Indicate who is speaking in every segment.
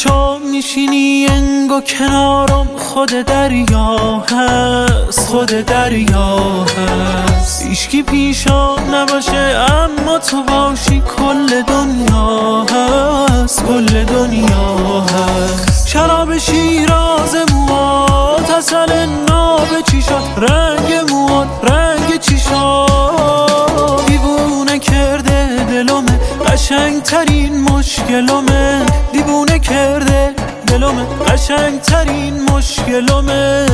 Speaker 1: پیشا میشینی انگا کنارم خود دریا هست، خود دریا هست. هیچکی پیشا نباشه اما تو باشی کل دنیا هست، کل دنیا هست. شراب شیراز موات، اصل ناب چیشات، رنگ موات رنگ چیشات. دیوونه کرده دلمه، قشنگ ترین مشکلمه. دیوونه کرده دلمه، قشنگ ترین مشکلمه.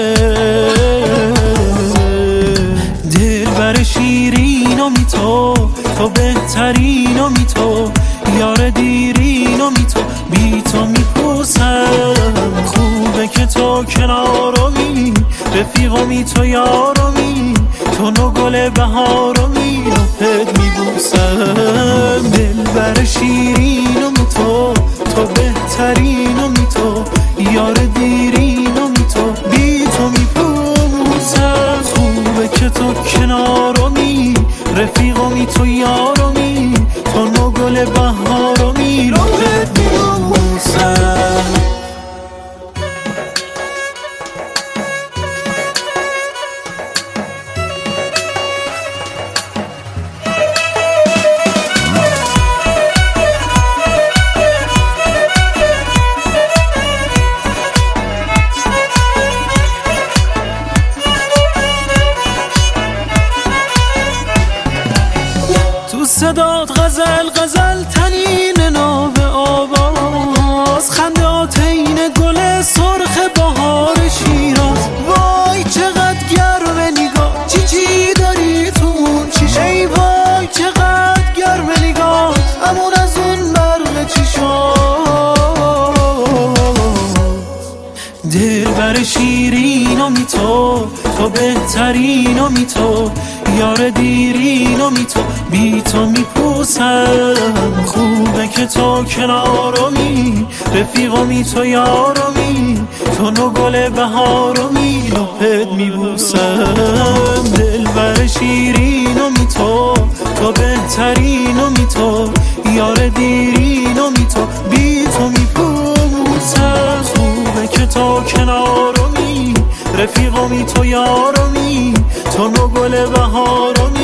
Speaker 1: دلبر شیرینمی تو بهترینمی تو. یار دیرینمی تو، بی تو میپوسم. خوبه که تو کنارمی، رفیقمی تو یارمی. تو نو گل بهارمی، لپت میبوسم. دلبر شیرینمی تو بهترینمی تو. یار دیرینمی تو، بی تو میپوسم. خوبه که تو کنارمی، رفیقمی تو یارمی. تو نو گل بهارمی، لپت میبوسم. صدات غزل غزل تنین ناب آواز. خندات این گل سرخ بهار شیراز. وای چقدر گرمه نگاه، چی چی داری تو اون چیش. ای وای چقدر گرمه نگاه، امون از اون برق چیشات. دلبر شیرینمی تو بهترینمی تو. یار دیرینمی تو، بی تو میپوسم. خوبه که تو کنارمی، رفیقمی تو یارمی. تو نو گل بهارمی، لپت میبوسم. دلبر شیرینمی تو بهترینمی تو. یار دیرینمی تو، بی تو میپوسم. خوبه که تو کنارمی، رفیقمی تو یارمی. تو نو گل بهارمی،